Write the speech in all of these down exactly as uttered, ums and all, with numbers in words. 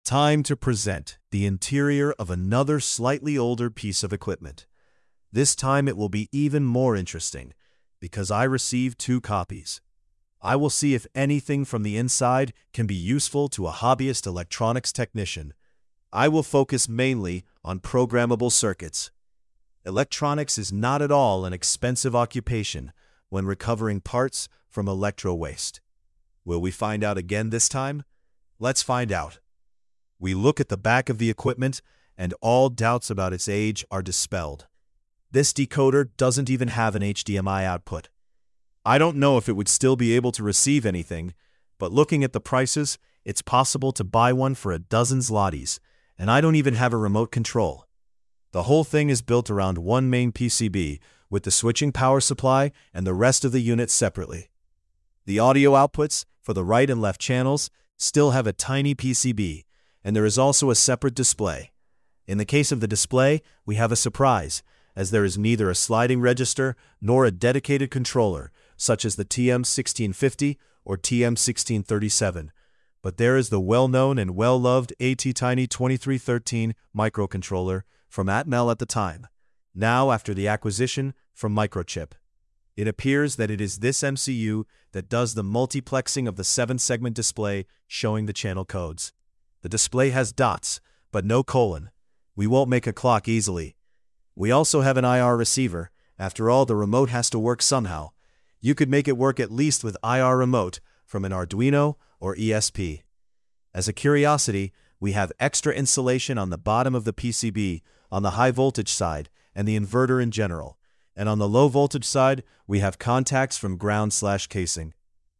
Time to present the interior of another slightly older piece of equipment. This time it will be even more interesting because I received two copies. I will see if anything from the inside can be useful to a hobbyist electronics technician. I will focus mainly on programmable circuits. Electronics is not at all an expensive occupation when recovering parts from electro waste. Will we find out again this time? Let's find out. We look at the back of the equipment, and all doubts about its age are dispelled. This decoder doesn't even have an H D M I output. I don't know if it would still be able to receive anything, but looking at the prices, it's possible to buy one for a dozen zlotys, and I don't even have a remote control. The whole thing is built around one main P C B, with the switching power supply and the rest of the unit separately. The audio outputs, for the right and left channels, still have a tiny P C B, and there is also a separate display. In the case of the display, we have a surprise, as there is neither a sliding register nor a dedicated controller, such as the T M sixteen fifty or T M sixteen thirty-seven, but there is the well-known and well-loved ATtiny twenty-three thirteen microcontroller from Atmel at the time, now after the acquisition from Microchip. It appears that it is this M C U that does the multiplexing of the seven-segment display showing the channel codes. The display has dots, but no colon. We won't make a clock easily. We also have an I R receiver. After all, the remote has to work somehow. You could make it work at least with I R remote from an Arduino or E S P. As a curiosity, we have extra insulation on the bottom of the P C B on the high voltage side and the inverter in general. And on the low voltage side, we have contacts from ground slash casing.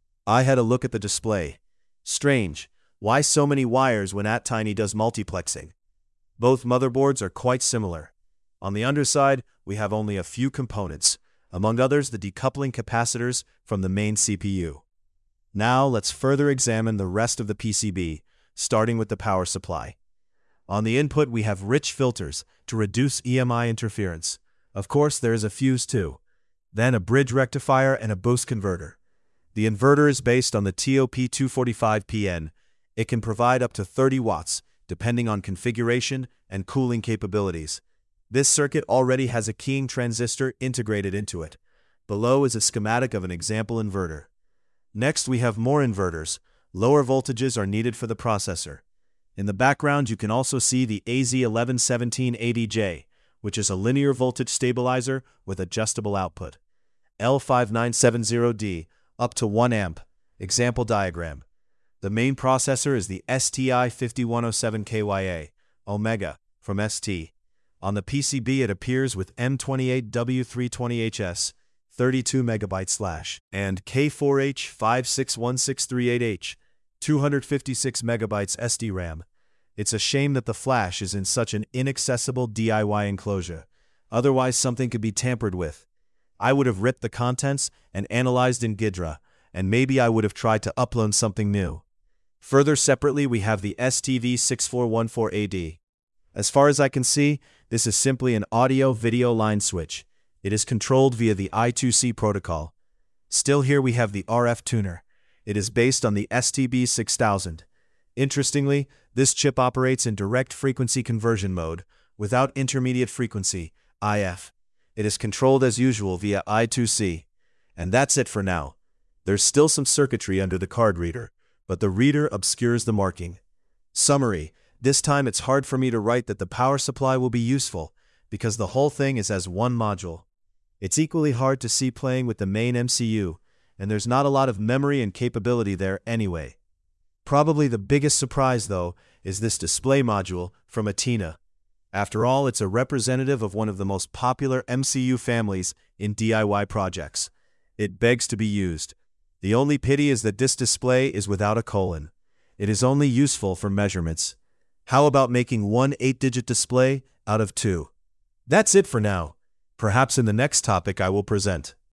I had a look at the display. Strange. Why so many wires when ATtiny does multiplexing? Both motherboards are quite similar. On the underside, we have only a few components, among others the decoupling capacitors from the main C P U. Now let's further examine the rest of the P C B, starting with the power supply. On the input we have rich filters to reduce E M I interference. Of course there is a fuse too. Then a bridge rectifier and a boost converter. The inverter is based on the T O P two forty-five P N. It can provide up to thirty watts, depending on configuration and cooling capabilities. This circuit already has a keying transistor integrated into it. Below is a schematic of an example inverter. Next we have more inverters. Lower voltages are needed for the processor. In the background you can also see the A Z eleven seventeen eighty J, which is a linear voltage stabilizer with adjustable output. L five nine seven zero D, up to one amp. Example diagram. The main processor is the S T I fifty-one oh seven K Y A, Omega, from S T. On the P C B it appears with M twenty-eight W three twenty H S, thirty-two megabyte slash, and K four H five six one six three eight H, two hundred fifty-six megabytes S D RAM. It's a shame that the flash is in such an inaccessible D I Y enclosure. Otherwise something could be tampered with. I would have ripped the contents and analyzed in Ghidra, and maybe I would have tried to upload something new. Further separately we have the S T V six four one four A D. As far as I can see, this is simply an audio-video line switch. It is controlled via the I two C protocol. Still here we have the R F tuner. It is based on the S T B six thousand. Interestingly, this chip operates in direct frequency conversion mode, without intermediate frequency, I F. It is controlled as usual via I two C. And that's it for now. There's still some circuitry under the card reader, but the reader obscures the marking. Summary. This time it's hard for me to write that the power supply will be useful, because the whole thing is as one module. It's equally hard to see playing with the main M C U, and there's not a lot of memory and capability there anyway. Probably the biggest surprise, though, is this display module from Atina. After all, it's a representative of one of the most popular M C U families in D I Y projects. It begs to be used. The only pity is that this display is without a colon. It is only useful for measurements. How about making one eight-digit display out of two? That's it for now. Perhaps in the next topic I will present.